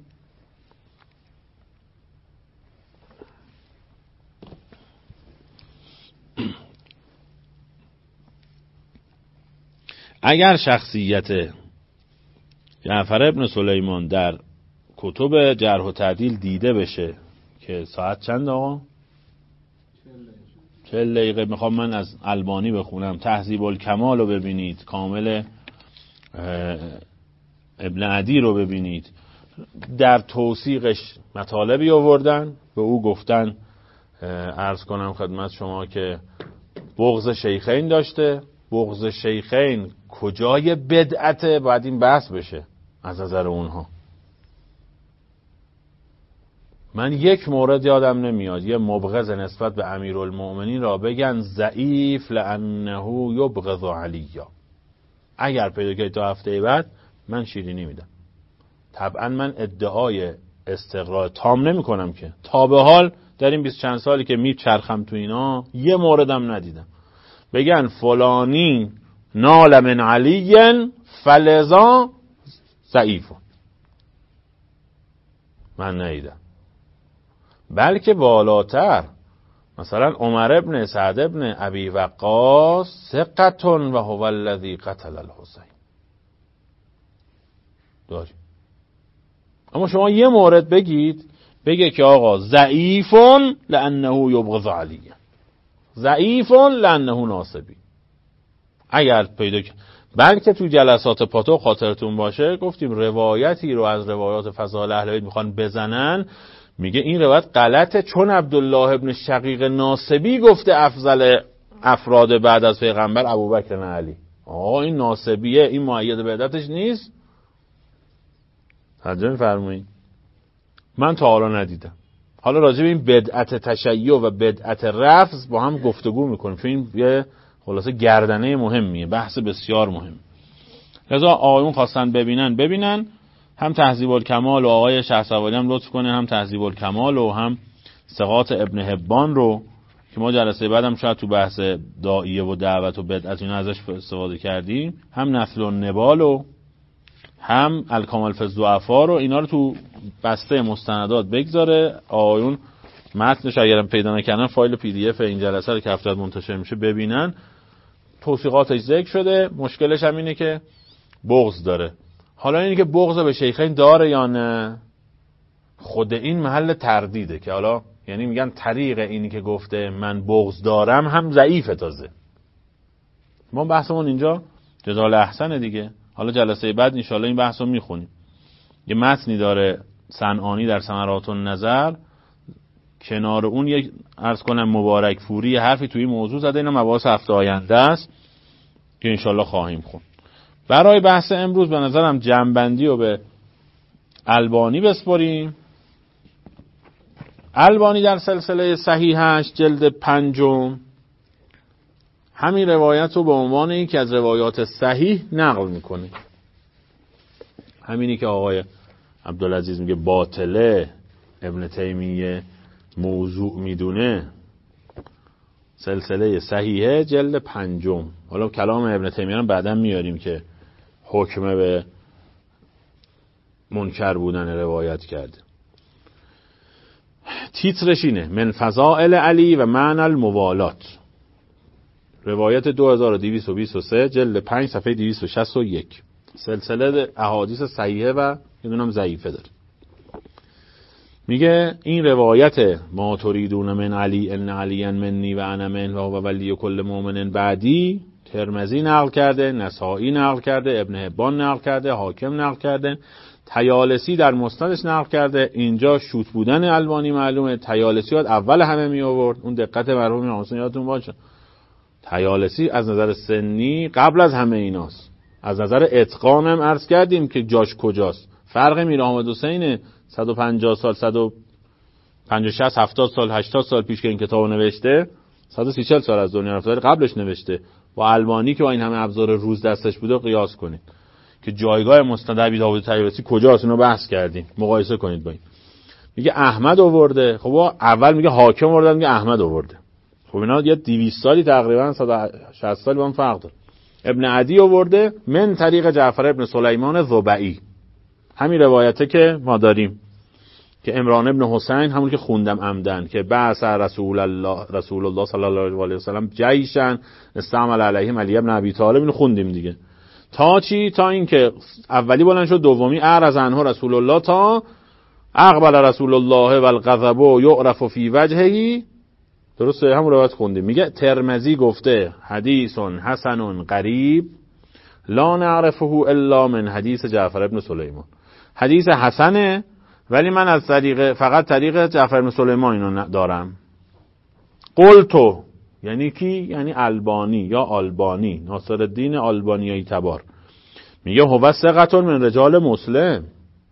اگر شخصیت جعفر ابن سلیمان در کتب جرح و تعدیل دیده بشه که ساعت چند آقا؟ چهل دقیقه میخوام من از البانی بخونم، تهذیب الکمال رو ببینید، کامل ابن عدی رو ببینید، در توثیقش مطالبی آوردن، به او گفتن عرض کنم خدمت شما که بغض شیخین داشته. بغض شیخین کجای بدعته؟ باید این بحث بشه از نظر اونها. من یک مورد یادم نمیاد یه مبغض نسبت به امیرالمؤمنین را بگن ضعیف لانه یبغض علیا. اگر پیدا کنید تا هفته بعد من شیرینی میدم. طبعا من ادعای استقرار تام نمی کنم که تا به حال در این بیست چند سالی که میچرخم تو اینا یه موردم ندیدم بگن فلانی نال من علی فلذا ضعیف. من ندیدم. بلکه بالاتر مثلا عمر ابن سعد ابن ابی وقاص ثقة و هو الذی قتل الحسین داریم. اما شما یه مورد بگید بگه که آقا ضعیفون لانه یبغض علی، ضعیفون لانه ناصبی. اگر پیدا کنید، بلکه تو جلسات پاتو خاطرتون باشه گفتیم روایتی رو از روایات فضائل اهل بیت میخوان بزنن، میگه این روایت غلطه چون عبدالله ابن شقیق ناصبی گفته افضل افراد بعد از پیغمبر ابوبکر و علی. آقا این ناصبیه، این مؤید بدعتش نیست. توجه می‌فرمایید؟ من تا حالا ندیدم. حالا راجع به این بدعت تشیع و بدعت رفض با هم گفتگو میکنیم چون این یه خلاصه گردنه مهمیه، بحث بسیار مهم. لذا آقایون خواستن ببینن ببینن، هم تهذیب الکمال و آقای شهسواری هم لطف کنه، هم تهذیب الکمال و هم ثقات ابن حبان رو که ما جلسه بعدم شاید تو بحث داعیه و دعوت و بدعت اینا ازش استفاده کردیم، هم نفل النبال و هم الکمال فی الضعفا رو، اینا رو تو بسته مستندات بگذاره. آقایون متنش اگرم پیدا نکنن فایل پی دی اف این جلسه رو که هفته منتشر میشه ببینن. توصیقاتش ذکر شده، مشکلش هم اینه که بغض داره. حالا اینه که بغض به شیخین داره یا نه، خود این محل تردیده که حالا یعنی میگن طریق اینی که گفته من بغض دارم هم ضعیفه. تازه ما بحثمون اینجا جدال احسنه دیگه. حالا جلسه بعد انشالله این بحث رو میخونیم. یه متنی داره صنعانی در ثمرات النظر، کنار اون یک عرض کنم مبارک فوری حرفی توی موضوع زده. اینا مباحث هفته آینده است که انشالله خواهیم خون. برای بحث امروز به نظرم جمع‌بندی رو به البانی بسپاریم. البانی در سلسله صحیحش جلد پنجم همین روایت رو به عنوان یکی از روایات صحیح نقل میکنه. همینی که آقای عبدالعزیز میگه باطله، ابن تیمیه موضوع میدونه. سلسله صحیحه جلد پنجم. حالا کلام ابن تیمیه رو بعداً میاریم که حکم به منکر بودن روایت کرده. تیترش اینه من فضائل علی و معنی الموالات، روایت دو هزار و دویست و بیست و سه جلد پنج صفحه دویست و شصت و یک. سلسله احادیث صحیحه و یه دونم ضعیفه داره. میگه این روایت ما تریدون من علی ان علی منی و انا من و هو ولی کل مؤمن بعدی، ترمذی نقل کرده، نسائی نقل کرده، ابن حبان نقل کرده، حاکم نقل کرده، طیالسی در مسندش نقل کرده. اینجا شوت بودن البانی معلومه. طیالسی یاد اول همه می آورد، اون دقت مرحوم حسین یادتون باشه. طیالسی از نظر سنی قبل از همه ایناست. از نظر اتقان هم عرض کردیم که جاش کجاست. فرق میر احمد حسین صد و پنجاه سال، صد و پنجاه شصت هفتاد سال هشتاد سال پیش که این کتابو نوشته، صد و سی چهل سال از دنیا رفته، قبلش نوشته. با البانی که با این همه ابزار روز دستش بوده قیاس کنید که جایگاه مستند ابی داوود طیالسی کجاست، اینو بحث کردیم، مقایسه کنید با این. میگه احمد آورده، خب اول میگه حاکم آورده، میگه احمد آورده. خب اینا یه دویست سالی تقریبا صد و شصت سالی با هم فرق داره. ابن عدی آورده من طریق جعفر ابن سلیمان ضبعی، همین روایته که ما داریم که عمران ابن حسین، همون که خوندم عمدن، که بعث رسول الله رسول الله صلی الله علیه و سلم جیشن استعمل علیهم علی ابن ابی طالب، اینو خوندیم دیگه. تا چی؟ تا این که اولی بلند شد، دومی اعرض عنه رسول الله، تا اقبل رسول الله والغضب یعرف فی وجهه درسته؟ همون روایت خوندیم. میگه ترمذی گفته حدیث حسن غریب لا نعرفه الا من حدیث جعفر ابن سلیمان. حدیث حسنه ولی من از طریق فقط طریق جعفر ابن سلیمان اینو دارم. قلتو یعنی کی؟ یعنی البانی یا آلبانی، ناصرالدین آلبانیایی تبار. میگه هو ثقة من رجال مسلم.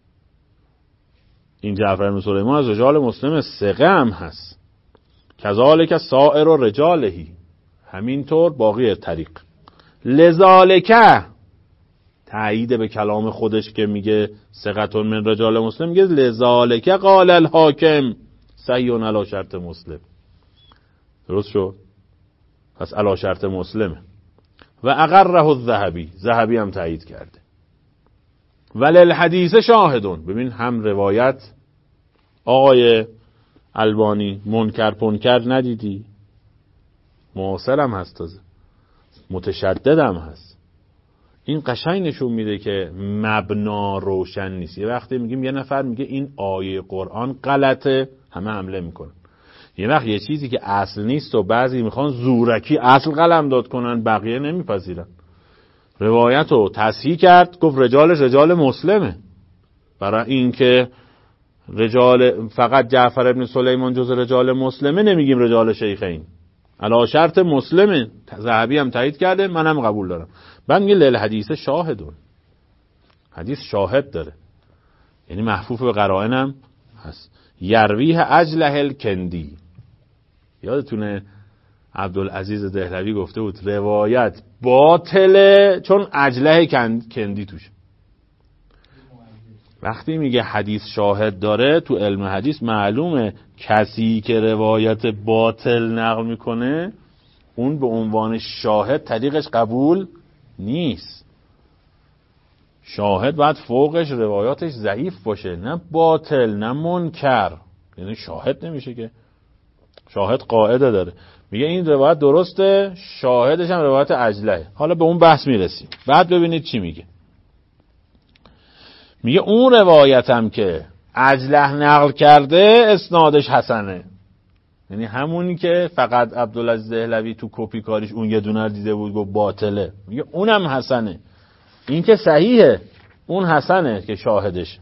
این جعفر بن سلیمان از رجال مسلم ثقه هم هست. کذالک سائر رجالهی، همینطور باقی طریق. لذالک تایید به کلام خودش که میگه ثقة من رجال مسلم، میگه لذالک قال الحاکم صحیح علی شرط مسلم. درست شد؟ پس علی شرط مسلمه. و اقره الذهبی، ذهبی هم تایید کرده. ولی الحدیث شاهدون، ببین هم روایت آقای البانی منکر پنکر ندیدی، معاصر هم هست، تازه متشدد هم هست. این قشنگ نشون میده که مبنا روشن نیست. یه وقتی میگیم یه نفر میگه این آیه قرآن غلطه، همه حمله میکنن. یه وقت یه چیزی که اصل نیست و بعضی میخوان زورکی اصل قلمداد کنن، بقیه نمیپذیرن. روایت رو تصحیح کرد، گفت رجالش رجال مسلمه. برای اینکه رجال فقط جعفر ابن سلیمان جز رجال مسلمه نمیگیم رجال شیخین، علی شرط مسلمه. ذهبی هم تایید کرده، منم قبول دارم. بعد میگه لیل حدیث شاهدون، حدیث شاهد داره، یعنی محفوف به قرائن هم هست. یرویه اجله الکندی. یادتونه عبدالعزیز دهلوی گفته بود روایت باطله چون اجله کندی توش. وقتی میگه حدیث شاهد داره تو علم حدیث معلومه کسی که روایت باطل نقل میکنه اون به عنوان شاهد طریقش قبول نیست. شاهد باید فوقش روایاتش ضعیف باشه، نه باطل نه منکر، یعنی شاهد نمیشه که. شاهد قاعده داره، میگه این روایت درسته، شاهدش هم روایت عجله. حالا به اون بحث میرسیم. بعد ببینید چی میگه. میگه اون روایت هم که عجله نقل کرده اسنادش حسنه، یعنی همونی که فقط عبدالعزیز دهلوی تو کپی کاریش اون یه دونه دیده بود گفت باطله، میگه اونم حسنه. این که صحیحه، اون حسنه که شاهدش.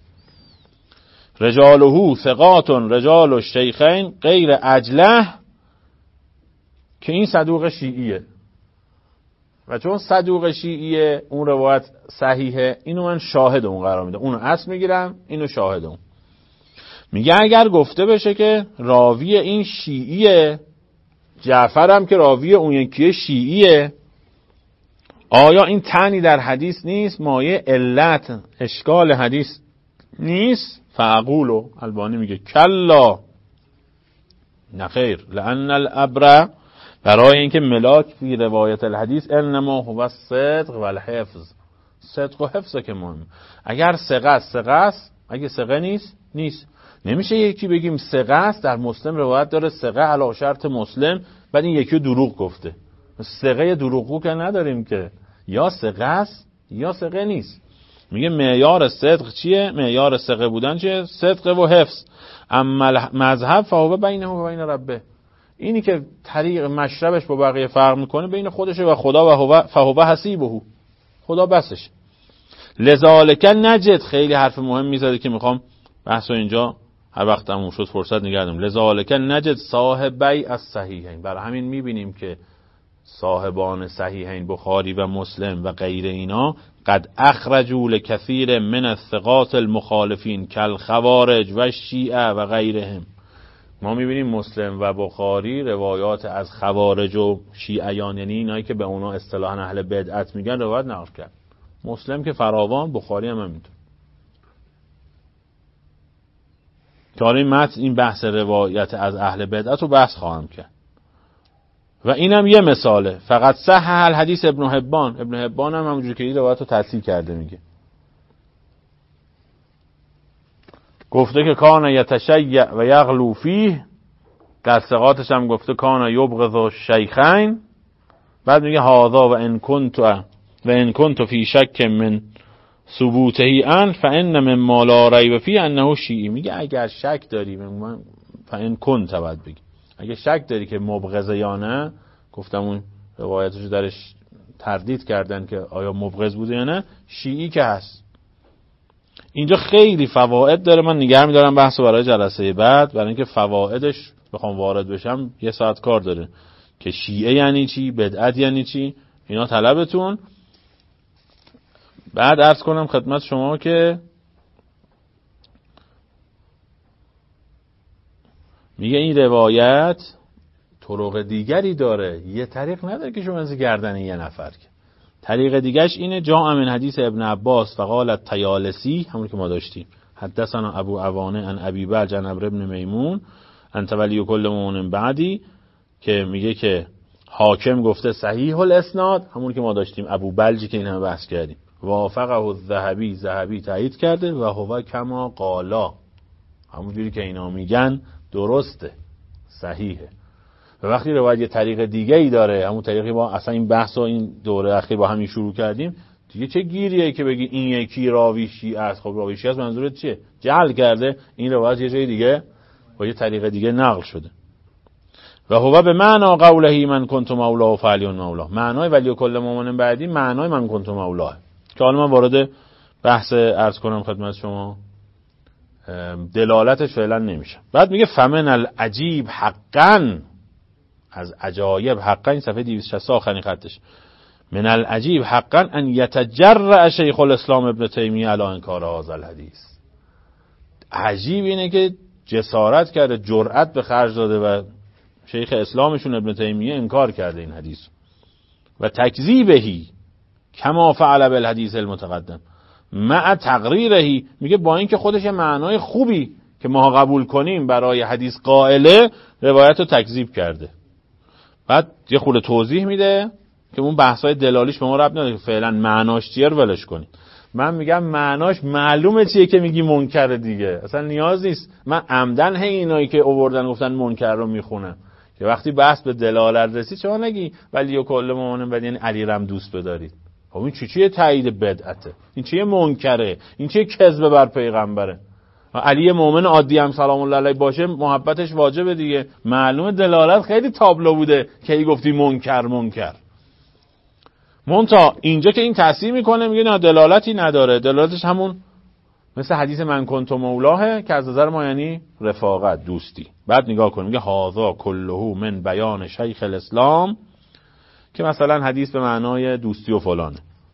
رجاله ثقات رجال الشیخین غیر عجله، که این صدوق شیعیه و چون صدوق شیعیه اون روایت صحیحه، اینو من شاهد اون قرار میده، اونو اصل میگیرم، اینو شاهد اون. میگه اگر گفته بشه که راوی این شیعیه، جعفر هم که راوی اون یکیه شیعیه، آیا این تنی در حدیث نیست؟ مایه علت اشکال حدیث نیست؟ فاقولو البانی میگه کلا، نخیر، لان الابر، برای اینکه ملاک فی روایت الحدیث انما هو الصدق و الحفظ. صدق و حفظ که مهم. اگر ثقه است ثقه است، اگه ثقه نیست نیست. نمیشه یکی بگیم ثقه است، در مسلم روایت داره ثقه علی شرط مسلم، بعد این یکی دروغ گفته. ثقه دروغگو که نداریم که، یا ثقه است یا ثقه نیست. میگه معیار صدق چیه؟ معیار ثقه بودن چیه؟ صدق و حفظ. اما مذهب فهو بینه و بین ربه، اینی که طریق مشربش با بقیه فرق میکنه بین خودشه و خدا، و فهو حسیبه، خدا بسش. لذالک نجد، خیلی حرف مهم میزده که میخوام بحثو اینجا هر وقت تموم شد فرصت نگردم. لذالک نجد صاحبی از صحیحین، برای همین میبینیم که صاحبان صحیحین بخاری و مسلم و غیر اینا قد اخرجوا لکثیر من الثقات المخالفین کالخوارج و شیعه و غیرهم. ما میبینیم مسلم و بخاری روایات از خوارج و شیعیان، یعنی اینایی که به اونا اصطلاحاً اهل بدعت میگن، روایت نقل کرد. مسلم که فراوان، بخاری هم همینطور. تا این متن این بحث روایت از اهل بدعت رو بحث خواهم کرد. و اینم یه مثاله. فقط صح الحدیث ابن حبان، ابن حبان هم همونجوری که این روایت رو تصحیح کرده میگه، گفته که کان یتشیع و یغلو فیه، در ثقاتش هم گفته کان یبغض الشیخین. بعد میگه هذا و ان کنت و ان کنت فی شک من ثبوته ان فان مما لا ریب فیه انه شیعی. میگه اگر شک داری، فان کنت بعد بگی اگه شک داری که مبغضه یا نه، گفتم اون روایتشو درش تردید کردن که آیا مبغض بوده یا نه، شیعی که هست. اینجا خیلی فواید داره، من نگه می‌دارم بحثو برای جلسه بعد، برای اینکه فوایدش بخوام وارد بشم یه ساعت کار داره که شیعه یعنی چی، بدعت یعنی چی، اینا طلبتون. بعد عرض کنم خدمت شما که میگه این روایت طرق دیگری داره، یه طریق نداره که شما از گردن یه نفر. که طریق دیگرش اینه، جاء من حدیث ابن عباس فقال الطیالسی، همون که ما داشتیم، حدثنا ابو عوانه عن ابی بلج عن عمرو بن میمون انت ولی کل مؤمن بعدی، که میگه که حاکم گفته صحیح الاسناد، همون که ما داشتیم، ابو بلجی که این همه بحث کردیم، وافقه الذهبی، ذهبی تایید کرده، و هو کما قالا، همون جوری که اینا میگن درسته، صحیحه. و وقتی روایت یه طریق دیگه ای داره، همون طریقی با اصلا این بحث و این دوره اخیر با همین شروع کردیم دیگه، چه گیریه که بگی این یکی راوی شیعه است؟ خب راوی شیعه است منظورت چیه؟ جعل کرده این روایت یه جای دیگه با یه طریق دیگه نقل شده. و هو به معنا قوله من کنت مولا و فعلی مولا، معنای ولی کل مؤمن بعدی معنای من کنت مولا، که حالا من وارد بحث عرض کنم خدمت شما دلالتش فعلا نمیشه. بعد میگه فمن العجیب حقا، از عجایب حقا، این صفحه دویست و شصت آخرین خطش، من العجیب حقا ان یتجرأ شیخ الاسلام ابن تیمیه علی انکار هذا الحدیث. عجیب اینه که جسارت کرده، جرأت به خرج داده و شیخ اسلامشون ابن تیمیه انکار کرده این حدیث و تکذیبهی کما فعل بالحدیث المتقدم مع تقریرهی. میگه با اینکه خودش معنای خوبی که ما قبول کنیم برای حدیث قائله، روایت رو تکذیب کرده. بعد یه خورده توضیح میده که اون بحثای دلالیش به ما ربط نداره، فعلا معناش چیه رو ولش کنید. من میگم معناش معلومه چیه که میگی منکر دیگه، اصلا نیاز نیست من عمدن هی اینایی که آوردن گفتن منکر رو میخونم، که وقتی بحث به دلالت رسید شما نگی ولی کل مؤمن بعد یعنی علی رم دوست بدارید. خب این چی چیه تایید بدعته، این چیه منکره، این چیه کذب بر پیغمبره. علی مومن عادی هم سلام الله علیه باشه محبتش واجبه دیگه. معلومه دلالت خیلی تابلو بوده که ای گفتی منکر منکر. مونتا اینجا که این تاثیر میکنه میگه نه دلالتی نداره، دلالتش همون مثل حدیث من کنت مولاه که از نظر ما یعنی رفاقت، دوستی. بعد نگاه کن میگه هاذا کله من بیان شیخ الاسلام، که مثلا حدیث به معنای دوستی و فلانه،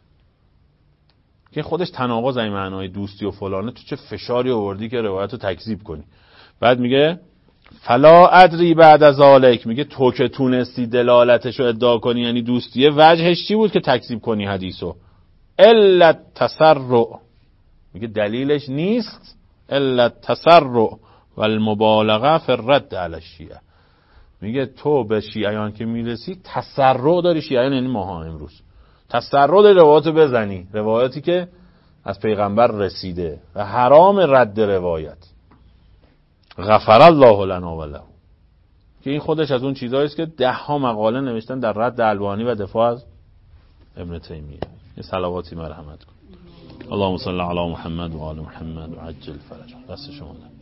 که خودش تناقض این معنای دوستی و فلانه، تو چه فشاری آوردی که روایت رو تکذیب کنی. بعد میگه فلا ادری بعد از ذالک، میگه تو که تونستی دلالتش رو ادعا کنی یعنی دوستیه، وجهش چی بود که تکذیب کنی حدیثو؟ الا التسرع، میگه دلیلش نیست الا التسرع والمبالغه فی الرد علی الشیعه. میگه تو به شیعیان که میرسی تسرع داری، شیعیان یعنی ماها امروز تسرع داری روایاتو بزنی، روایاتی که از پیغمبر رسیده و حرام رد روایت. غفر الله لنا و له، که این خودش از اون چیزایی است که ده ها مقاله نوشتن در رد البانی و دفاع از ابن تیمیه. این صلواتی مرحمت کن. اللهم صل علی محمد و آل محمد و عجل فرجهم. دست شما